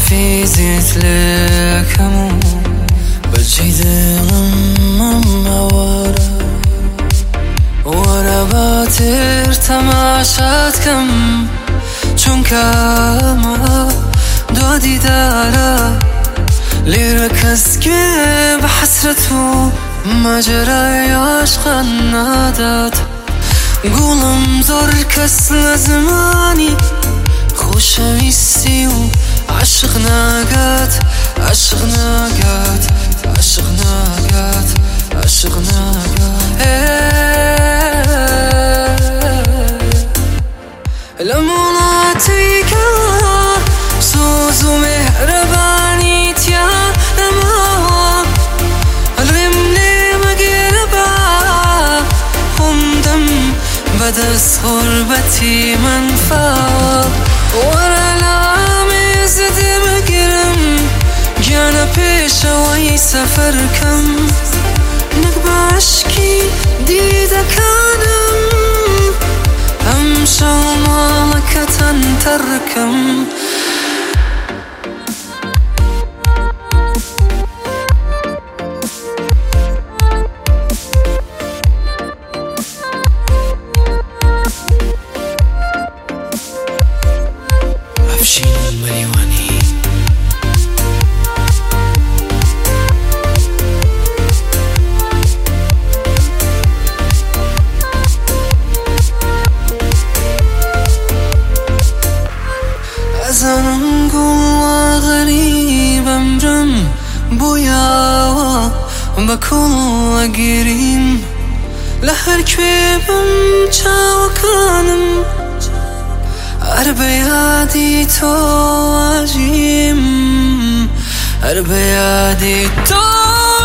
حفيزت لك هموم بجيدم ورا باتر تماشات كم چون كما دادي دارا ليركز كي بحسرته مجرى عشقا نادات قولم زور كس لزماني خوشويستي وعشقنا قات عشقنا قات عشقنا قات عشقنا لمناتيك سوز ومهرباني تيا لما الغمني مقربا همدم بدس غربتي منفا ورا لامي زد مقرم جانا بيشوي سفر كم نقبع عشكي ديدا كانم أمشى مالكة تركم أفشين مليواني أزنم قوة غريب أمرم بويا بكل قريم لهر كبيبم جاوكانم أربيادي تو عجيم أربيادي تو